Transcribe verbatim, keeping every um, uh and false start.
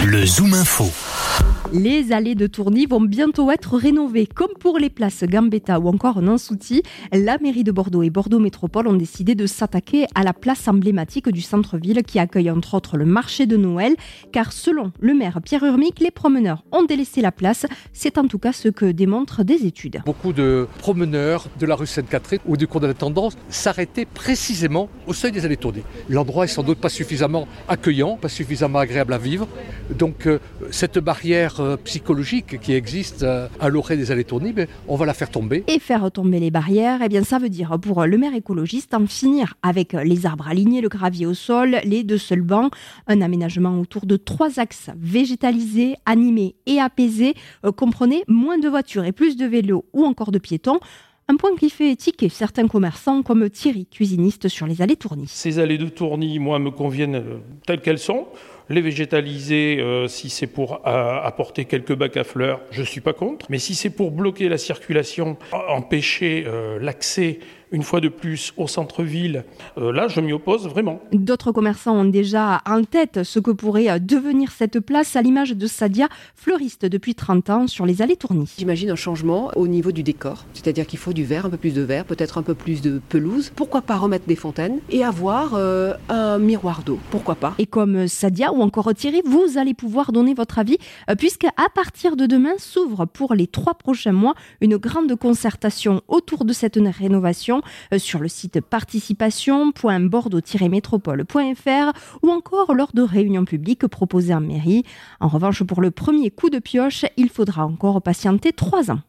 Le Zoom Info. Les allées de Tourny vont bientôt être rénovées. Comme pour les places Gambetta ou encore Nansouty, la mairie de Bordeaux et Bordeaux Métropole ont décidé de s'attaquer à la place emblématique du centre-ville qui accueille entre autres le marché de Noël. Car selon le maire Pierre Urmic, les promeneurs ont délaissé la place. C'est en tout cas ce que démontrent des études. Beaucoup de promeneurs de la rue Sainte-Catherine ou du cours de l'Intendance s'arrêtaient précisément au seuil des allées Tourny. L'endroit est sans doute pas suffisamment accueillant, pas suffisamment agréable à vivre. Donc euh, cette barrière euh, psychologique qui existe euh, à l'orée des allées Tourny, ben, on va la faire tomber. Et faire tomber les barrières, eh bien, ça veut dire pour le maire écologiste en finir avec les arbres alignés, le gravier au sol, les deux seuls bancs, un aménagement autour de trois axes végétalisés, animés et apaisés. Euh, comprenez, moins de voitures et plus de vélos ou encore de piétons. Un point qui fait tiquer certains commerçants comme Thierry, cuisiniste sur les allées Tourny. Ces allées de Tourny, moi, me conviennent euh, telles qu'elles sont. Les végétaliser, euh, si c'est pour euh, apporter quelques bacs à fleurs, je ne suis pas contre. Mais si c'est pour bloquer la circulation, empêcher euh, l'accès, une fois de plus, au centre-ville, euh, là, je m'y oppose vraiment. D'autres commerçants ont déjà en tête ce que pourrait devenir cette place, à l'image de Sadia, fleuriste depuis trente ans sur les allées Tourny. J'imagine un changement au niveau du décor, c'est-à-dire qu'il faut du vert, un peu plus de vert, peut-être un peu plus de pelouse. Pourquoi pas remettre des fontaines et avoir euh, un miroir d'eau, pourquoi pas. Et comme Sadia ou encore Thierry, vous allez pouvoir donner votre avis, puisque à partir de demain s'ouvre pour les trois prochains mois une grande concertation autour de cette rénovation sur le site participation point bordeaux tiret métropole point f r ou encore lors de réunions publiques proposées en mairie. En revanche, pour le premier coup de pioche, il faudra encore patienter trois ans.